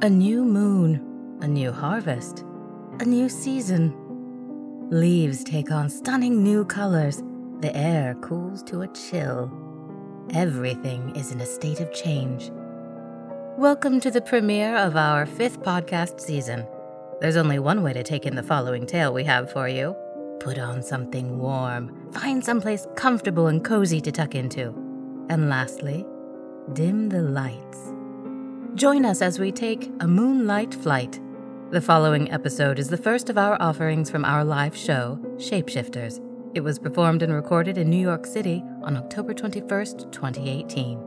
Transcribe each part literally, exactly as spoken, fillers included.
A new moon, a new harvest, a new season. Leaves take on stunning new colors. The air cools to a chill. Everything is in a state of change. Welcome to the premiere of our fifth podcast season. There's only one way to take in the following tale we have for you. Put on something warm. Find someplace comfortable and cozy to tuck into. And lastly, dim the lights. Join us as we take a moonlight flight. The following episode is the first of our offerings from our live show, Shapeshifters. It was performed and recorded in New York City on October twenty-first, twenty eighteen.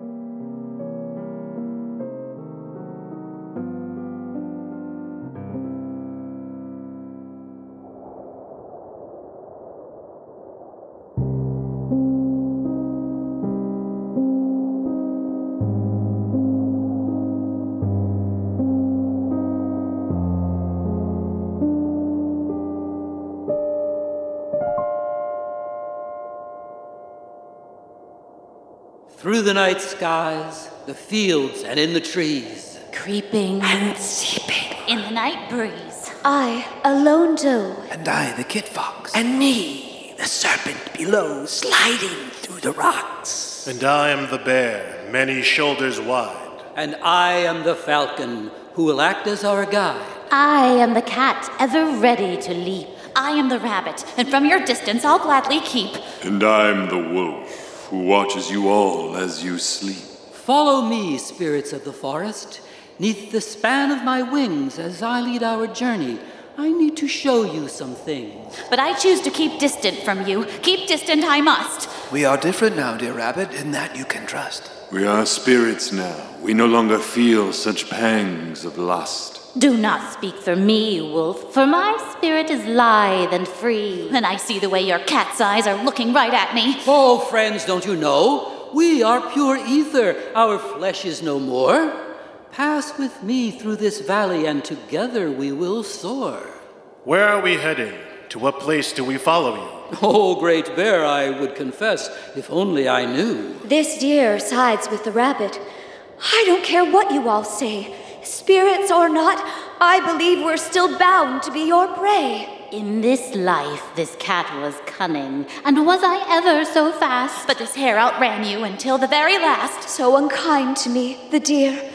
Through the night skies, the fields, and in the trees. Creeping and seeping in the night breeze. I, a lone doe. And I, the kit fox. And me, the serpent below, sliding through the rocks. And I am the bear, many shoulders wide. And I am the falcon, who will act as our guide. I am the cat, ever ready to leap. I am the rabbit, and from your distance I'll gladly keep. And I'm the wolf, who watches you all as you sleep. Follow me, spirits of the forest. Neath the span of my wings as I lead our journey, I need to show you some things. But I choose to keep distant from you. Keep distant I must. We are different now, dear rabbit, in that you can trust. We are spirits now. We no longer feel such pangs of lust. Do not speak for me, wolf, for my spirit is lithe and free. And I see the way your cat's eyes are looking right at me. Oh, friends, don't you know? We are pure ether. Our flesh is no more. Pass with me through this valley, and together we will soar. Where are we heading? To what place do we follow you? Oh, great bear, I would confess, if only I knew. This deer sides with the rabbit. I don't care what you all say. Spirits or not, I believe we're still bound to be your prey. In this life, this cat was cunning, and was I ever so fast? But this hare outran you until the very last. So unkind to me, the deer.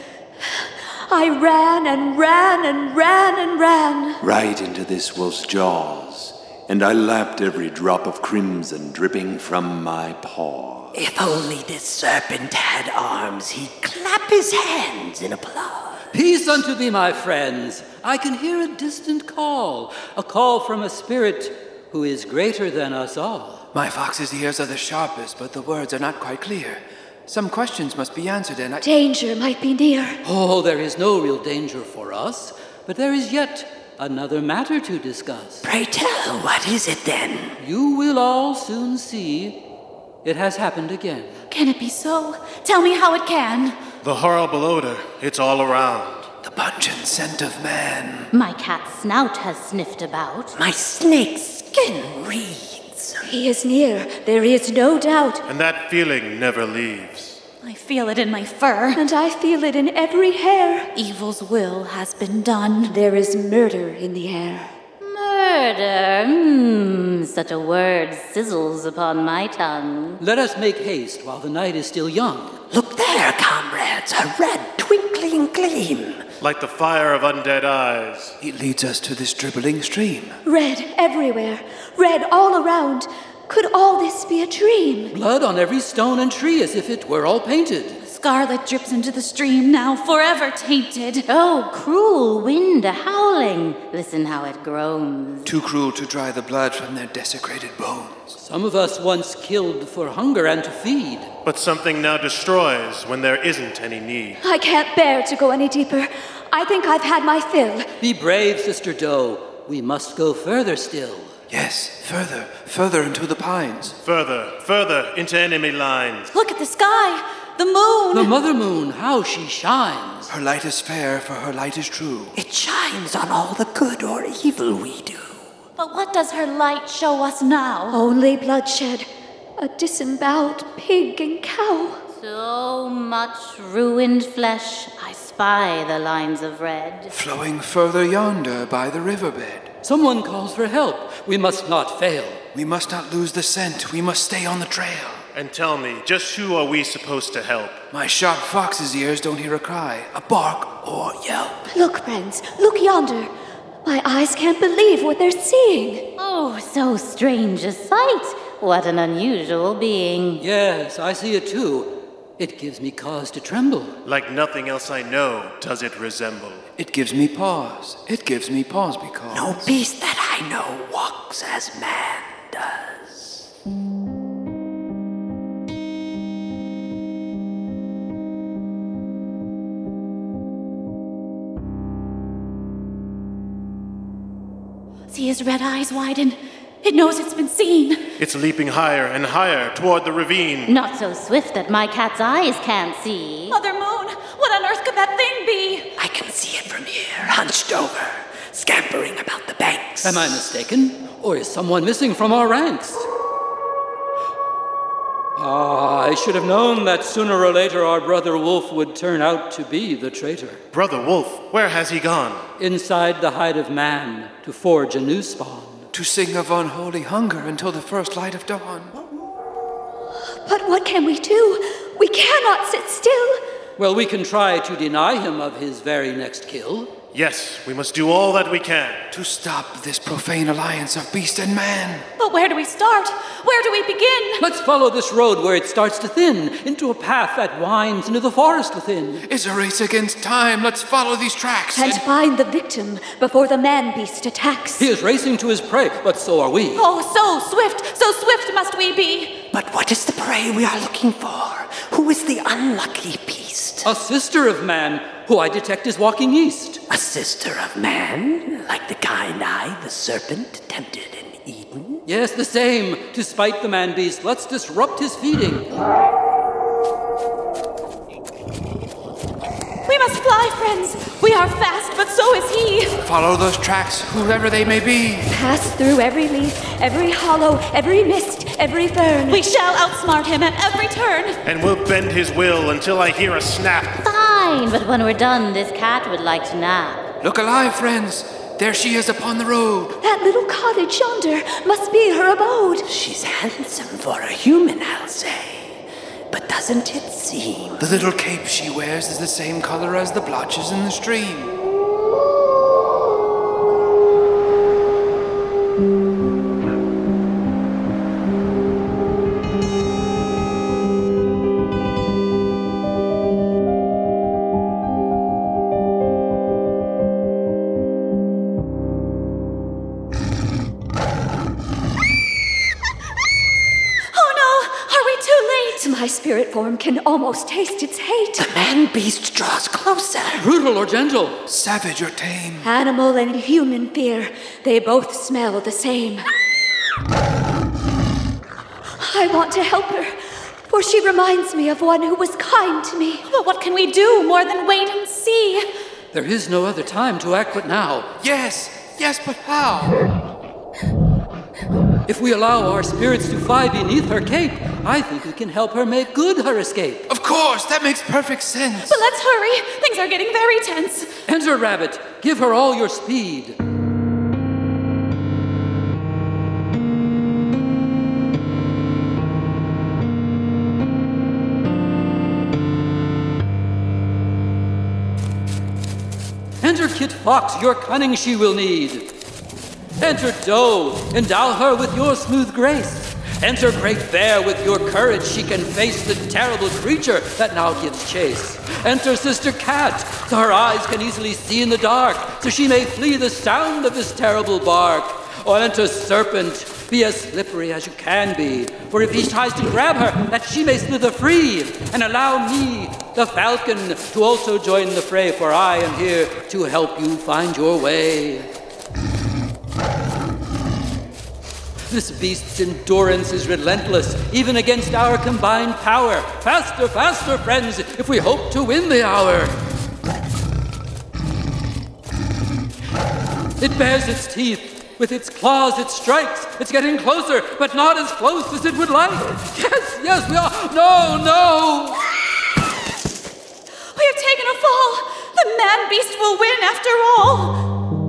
I ran and ran and ran and ran. Right into this wolf's jaws, and I lapped every drop of crimson dripping from my paw. If only this serpent had arms, he'd clap his hands in applause. Peace unto thee, my friends. I can hear a distant call, a call from a spirit who is greater than us all. My fox's ears are the sharpest, but the words are not quite clear. Some questions must be answered, and I... Danger might be near. Oh, there is no real danger for us, but there is yet another matter to discuss. Pray tell, what is it then? You will all soon see. It has happened again. Can it be so? Tell me how it can. The horrible odor, it's all around. The pungent scent of man. My cat's snout has sniffed about. My snake's skin reads. He is near, there is no doubt. And that feeling never leaves. I feel it in my fur. And I feel it in every hair. Evil's will has been done. There is murder in the air. Murder, mmm, such a word sizzles upon my tongue. Let us make haste while the night is still young. Look there, comrades, a red twinkling gleam. Like the fire of undead eyes. It leads us to this dribbling stream. Red everywhere, red all around. Could all this be a dream? Blood on every stone and tree as if it were all painted. Scarlet drips into the stream, now forever tainted. Oh, cruel wind a-howling. Listen how it groans. Too cruel to dry the blood from their desecrated bones. Some of us once killed for hunger and to feed. But something now destroys when there isn't any need. I can't bear to go any deeper. I think I've had my fill. Be brave, Sister Doe. We must go further still. Yes, further, further into the pines. Further, further into enemy lines. Look at the sky. The moon! The mother moon, how she shines! Her light is fair, for her light is true. It shines on all the good or evil we do. But what does her light show us now? Only bloodshed. A disemboweled pig and cow. So much ruined flesh, I spy the lines of red. Flowing further yonder by the riverbed. Someone calls for help. We must not fail. We must not lose the scent. We must stay on the trail. And tell me, just who are we supposed to help? My sharp fox's ears don't hear a cry, a bark, or yelp. Look, friends, look yonder. My eyes can't believe what they're seeing. Oh, so strange a sight. What an unusual being. Yes, I see it too. It gives me cause to tremble. Like nothing else I know does it resemble. It gives me pause. It gives me pause because... No beast that I know walks as man does. See his red eyes widen. It knows it's been seen. It's leaping higher and higher toward the ravine. Not so swift that my cat's eyes can't see. Mother Moon, what on earth could that thing be? I can see it from here, hunched over, scampering about the banks. Am I mistaken? Or is someone missing from our ranks? Ah, I should have known that sooner or later our brother Wolf would turn out to be the traitor. Brother Wolf, where has he gone? Inside the hide of man, to forge a new spawn. To sing of unholy hunger until the first light of dawn. But what can we do? We cannot sit still. Well, we can try to deny him of his very next kill. Yes, we must do all that we can. To stop this profane alliance of beast and man. But where do we start? Where do we begin? Let's follow this road where it starts to thin, into a path that winds into the forest within. It's a race against time. Let's follow these tracks. And find the victim before the man-beast attacks. He is racing to his prey, but so are we. Oh, so swift, so swift must we be. But what is the prey we are looking for? Who is the unlucky beast? A sister of man, who I detect is walking east. A sister of man? Like the kind I, the serpent, tempted in Eden? Yes, the same. To spite the man-beast, let's disrupt his feeding. We must fly, friends. We are fast, but so is he. Follow those tracks, whoever they may be. Pass through every leaf, every hollow, every mist, every fern. We shall outsmart him at every turn. And we'll bend his will until I hear a snap. Fine, but when we're done, this cat would like to nap. Look alive, friends. There she is upon the road. That little cottage yonder must be her abode. She's handsome for a human, I'll say. But doesn't it seem... The little cape she wears is the same color as the blotches in the stream. My spirit form can almost taste its hate. The man-beast draws closer. Brutal or gentle? Savage or tame? Animal and human fear, they both smell the same. I want to help her, for she reminds me of one who was kind to me. But what can we do more than wait and see? There is no other time to act but now. Yes, yes, but how? If we allow our spirits to fly beneath her cape, I think we can help her make good her escape. Of course, that makes perfect sense. But let's hurry. Things are getting very tense. Enter, Rabbit. Give her all your speed. Enter, Kit Fox. Your cunning she will need. Enter, Doe, endow her with your smooth grace. Enter, Great Bear, with your courage she can face the terrible creature that now gives chase. Enter, Sister Cat, so her eyes can easily see in the dark, so she may flee the sound of this terrible bark. Or enter, Serpent, be as slippery as you can be, for if he tries to grab her, that she may slither free. And allow me, the Falcon, to also join the fray, for I am here to help you find your way. This beast's endurance is relentless, even against our combined power. Faster, faster, friends, if we hope to win the hour. It bares its teeth. With its claws, it strikes. It's getting closer, but not as close as it would like. Yes, yes, we are. No, no! taken a fall. The man-beast will win after all.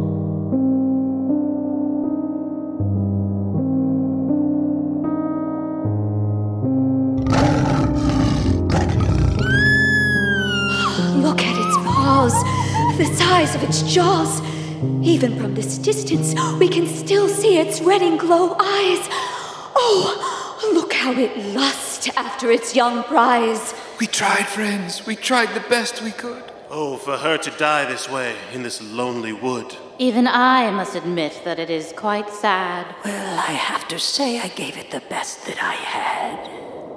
Look at its paws, the size of its jaws. Even from this distance, we can still see its red and glow eyes. Oh, look how it lusts after its young prize. We tried, friends. We tried the best we could. Oh, for her to die this way, in this lonely wood. Even I must admit that it is quite sad. Well, I have to say I gave it the best that I had.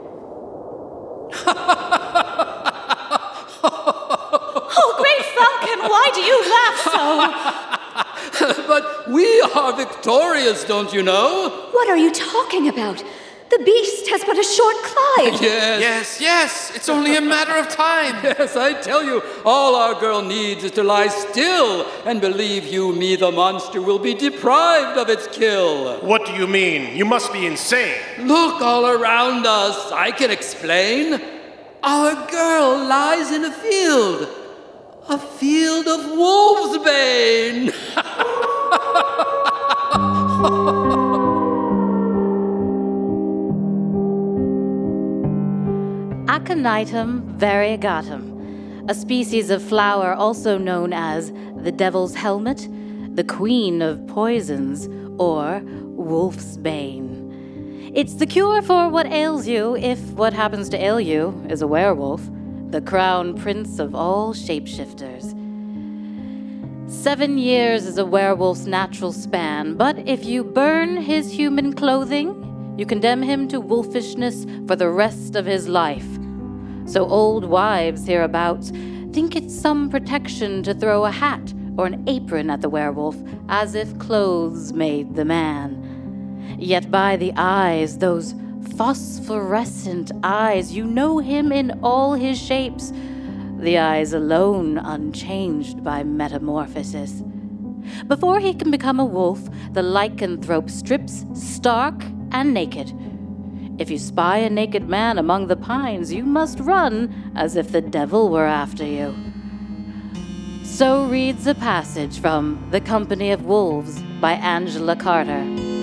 Oh, great falcon, why do you laugh so? But we are victorious, don't you know? What are you talking about? The beast has but a short climb. Yes. Yes, yes, it's only a matter of time. Yes, I tell you, all our girl needs is to lie still and believe you, me, the monster, will be deprived of its kill. What do you mean? You must be insane. Look all around us. I can explain. Our girl lies in a field. A field of wolfsbane. Aconitum variegatum, a species of flower also known as the devil's helmet, the queen of poisons, or wolf's bane. It's the cure for what ails you if what happens to ail you is a werewolf, the crown prince of all shapeshifters. Seven years is a werewolf's natural span, but if you burn his human clothing, you condemn him to wolfishness for the rest of his life. So old wives hereabouts think it's some protection to throw a hat or an apron at the werewolf, as if clothes made the man. Yet by the eyes, those phosphorescent eyes, you know him in all his shapes, the eyes alone unchanged by metamorphosis. Before he can become a wolf, the lycanthrope strips stark and naked. If you spy a naked man among the pines, you must run as if the devil were after you. So reads a passage from The Company of Wolves by Angela Carter.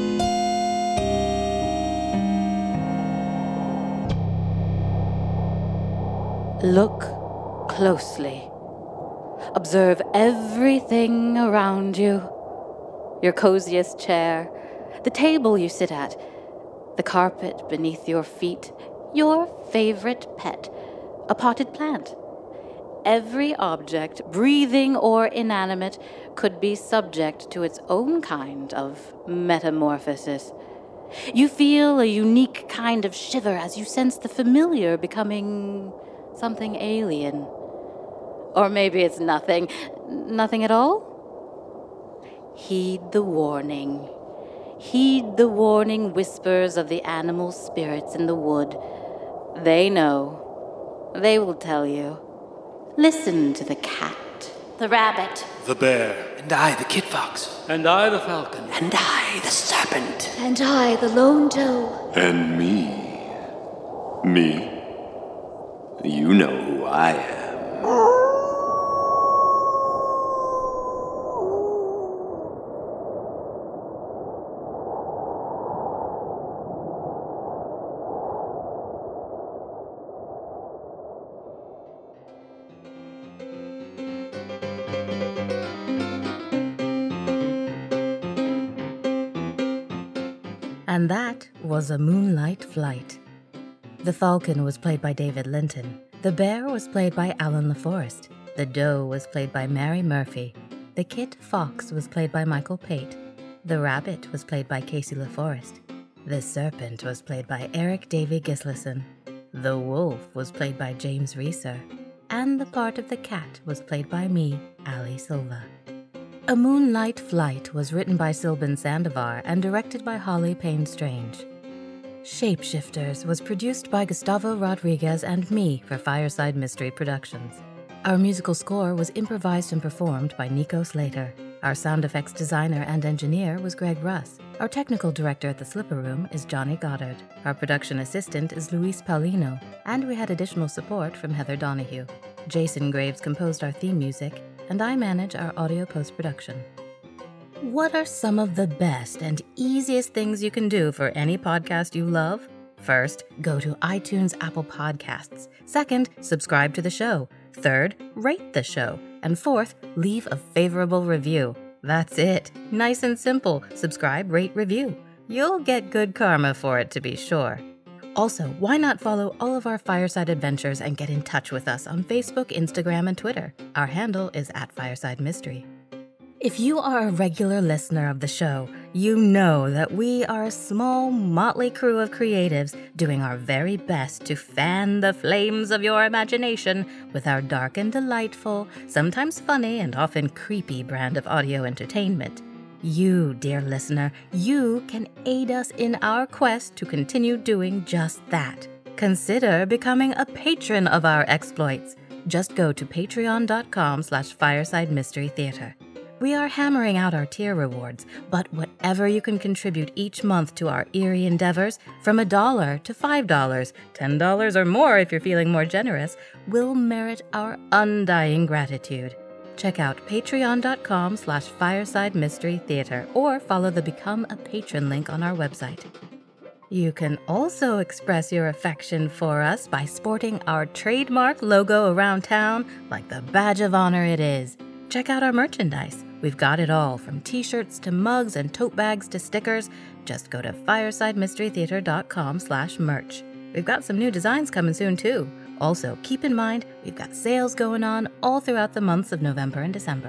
Look closely. Observe everything around you. Your coziest chair, the table you sit at, the carpet beneath your feet, your favorite pet, a potted plant. Every object, breathing or inanimate, could be subject to its own kind of metamorphosis. You feel a unique kind of shiver as you sense the familiar becoming something alien. Or maybe it's nothing. Nothing at all? Heed the warning. Heed the warning whispers of the animal spirits in the wood. They know. They will tell you. Listen to the cat. The rabbit. The bear. And I, the kid fox. And I, the falcon. And I, the serpent. And I, the lone doe. And me. Me? You know who I am. And that was A Moonlight Flight. The falcon was played by David Linton. The bear was played by Alan LaForest. The doe was played by Mary Murphy. The kit fox was played by Michael Pate. The rabbit was played by Casey LaForest. The serpent was played by Eric Davy Gislason. The wolf was played by James Reeser. And the part of the cat was played by me, Ali Silva. A Moonlight Flight was written by Silban Sandovar and directed by Holly Payne Strange. Shapeshifters was produced by Gustavo Rodriguez and me for Fireside Mystery Productions. Our musical score was improvised and performed by Nico Slater. Our sound effects designer and engineer was Greg Russ. Our technical director at the Slipper Room is Johnny Goddard. Our production assistant is Luis Paulino, and we had additional support from Heather Donahue. Jason Graves composed our theme music, and I manage our audio post-production. What are some of the best and easiest things you can do for any podcast you love? First, go to iTunes, Apple Podcasts. Second, subscribe to the show. Third, rate the show. And fourth, leave a favorable review. That's it. Nice and simple. Subscribe, rate, review. You'll get good karma for it, to be sure. Also, why not follow all of our Fireside adventures and get in touch with us on Facebook, Instagram, and Twitter? Our handle is at Fireside Mystery. If you are a regular listener of the show, you know that we are a small, motley crew of creatives doing our very best to fan the flames of your imagination with our dark and delightful, sometimes funny and often creepy brand of audio entertainment. You, dear listener, you can aid us in our quest to continue doing just that. Consider becoming a patron of our exploits. Just go to patreon.com slash Fireside Mystery Theater. We are hammering out our tier rewards, but whatever you can contribute each month to our eerie endeavors, from a dollar to five dollars, ten dollars or more if you're feeling more generous, will merit our undying gratitude. Check out patreon.com slash Fireside Mystery Theater or follow the Become a Patron link on our website. You can also express your affection for us by sporting our trademark logo around town like the badge of honor it is. Check out our merchandise. We've got it all, from t-shirts to mugs and tote bags to stickers. Just go to firesidemysterytheater.com slash merch. We've got some new designs coming soon, too. Also, keep in mind, we've got sales going on all throughout the months of November and December.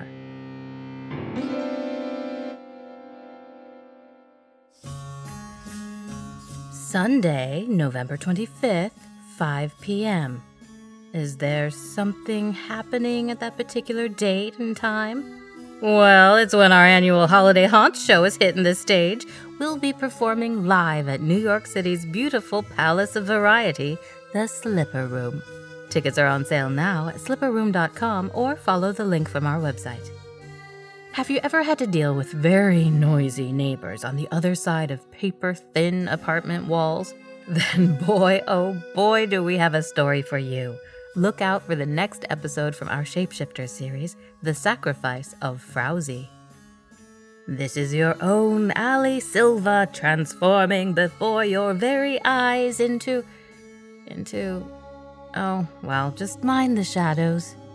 Sunday, November twenty-fifth, five p.m. Is there something happening at that particular date and time? Well, it's when our annual Holiday Haunt show is hitting the stage. We'll be performing live at New York City's beautiful Palace of Variety, the Slipper Room. Tickets are on sale now at slipper room dot com or follow the link from our website. Have you ever had to deal with very noisy neighbors on the other side of paper-thin apartment walls? Then boy, oh boy, do we have a story for you. Look out for the next episode from our Shapeshifter series, The Sacrifice of Frowsy. This is your own Ali Silva transforming before your very eyes into... into... oh, well, just mind the shadows.